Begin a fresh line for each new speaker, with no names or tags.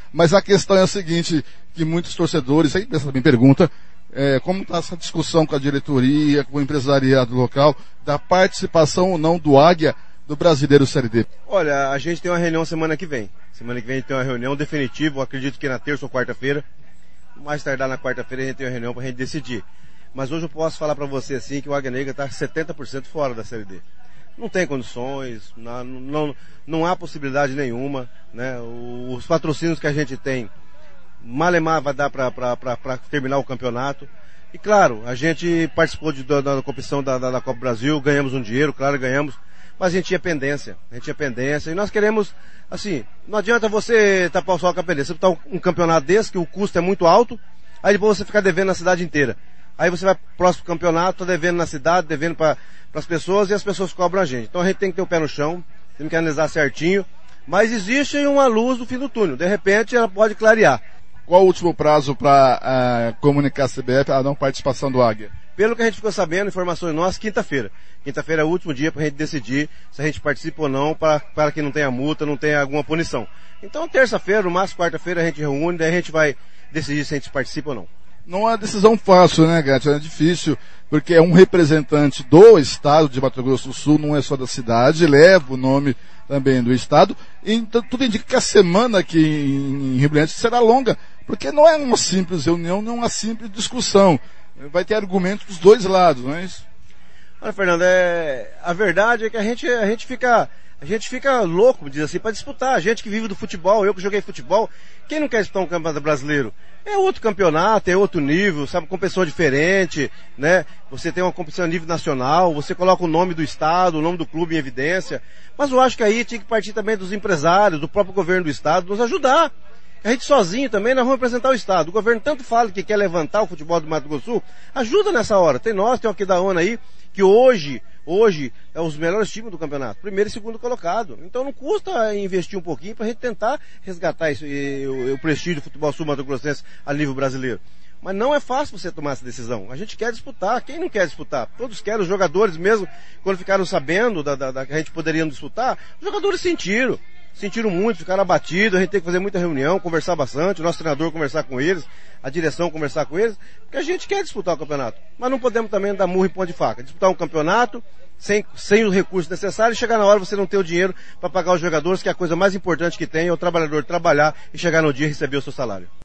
Mas a questão é a seguinte, que muitos torcedores, aí também pergunta, como está essa discussão com a diretoria, com o empresariado local, da participação ou não do Águia do Brasileiro Série D?
Olha, a gente tem uma reunião semana que vem. Semana que vem a gente tem uma reunião definitiva, eu acredito que na terça ou quarta-feira. Mais tardar na quarta-feira a gente tem uma reunião para a gente decidir. Mas hoje eu posso falar para você assim que o Águia Negra está 70% fora da Série D. Não tem condições, não há possibilidade nenhuma, né? Os patrocínios que a gente tem, malemar vai dar para terminar o campeonato. E claro, a gente participou da competição da Copa Brasil, ganhamos um dinheiro, claro, ganhamos, mas a gente tinha pendência, e nós queremos, assim, não adianta você tapar o sol com a pendência, você botar um campeonato desse, que o custo é muito alto, aí depois você fica devendo na cidade inteira. Aí você vai pro próximo campeonato, tá devendo na cidade, devendo para as pessoas, e as pessoas cobram a gente. Então a gente tem que ter o pé no chão, tem que analisar certinho, mas existe uma luz no fim do túnel, de repente ela pode clarear.
Qual o último prazo para comunicar a CBF a não participação do Águia?
Pelo que a gente ficou sabendo, informações nossas, quinta-feira. Quinta-feira é o último dia para a gente decidir se a gente participa ou não, para que não tenha multa, não tenha alguma punição. Então terça-feira, no máximo quarta-feira a gente reúne, daí a gente vai decidir se a gente participa ou não.
Não é decisão fácil, né, Gatti? É difícil, porque é um representante do estado de Mato Grosso do Sul, não é só da cidade, leva o nome também do estado, e então tudo indica que a semana aqui em Rio Brilhante será longa, porque não é uma simples reunião, não é uma simples discussão. Vai ter argumentos dos dois lados, não é isso?
Olha, Fernando, a verdade é que a gente fica louco, diz assim, para disputar. A gente que vive do futebol, eu que joguei futebol, quem não quer disputar um campeonato brasileiro? É outro campeonato, é outro nível, sabe, competição diferente, né? Você tem uma competição a nível nacional, você coloca o nome do estado, o nome do clube em evidência. Mas eu acho que aí tinha que partir também dos empresários, do próprio governo do estado, nos ajudar. A gente sozinho também, nós vamos representar o estado. O governo tanto fala que quer levantar o futebol do Mato Grosso do Sul, ajuda nessa hora. Tem nós, tem o Aquidauana aí, que hoje é os melhores times do campeonato, primeiro e segundo colocado. Então não custa investir um pouquinho para a gente tentar resgatar o prestígio do futebol sul-mato-grossense a nível brasileiro. Mas não é fácil você tomar essa decisão. A gente quer disputar. Quem não quer disputar? Todos querem. Os jogadores mesmo, quando ficaram sabendo que a gente poderia disputar, os jogadores sentiram muito, ficaram abatidos, a gente tem que fazer muita reunião, conversar bastante, o nosso treinador conversar com eles, a direção conversar com eles, porque a gente quer disputar o campeonato. Mas não podemos também dar murro em ponta de faca. Disputar um campeonato sem os recursos necessários e chegar na hora você não ter o dinheiro para pagar os jogadores, que é a coisa mais importante que tem, é o trabalhador trabalhar e chegar no dia e receber o seu salário.